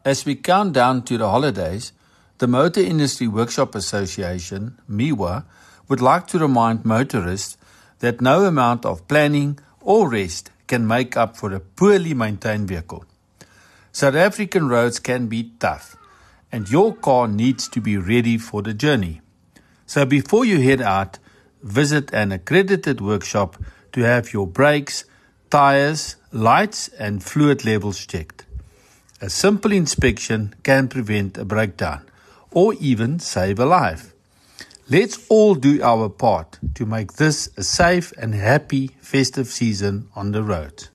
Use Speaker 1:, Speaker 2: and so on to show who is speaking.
Speaker 1: As we count down to the holidays, the Motor Industry Workshop Association, MIWA, would like to remind motorists that no amount of planning or rest can make up for a poorly maintained vehicle. South African roads can be tough, and your car needs to be ready for the journey. So before you head out, visit an accredited workshop to have your brakes, tires, lights and fluid levels checked. A simple inspection can prevent a breakdown or even save a life. Let's all do our part to make this a safe and happy festive season on the road.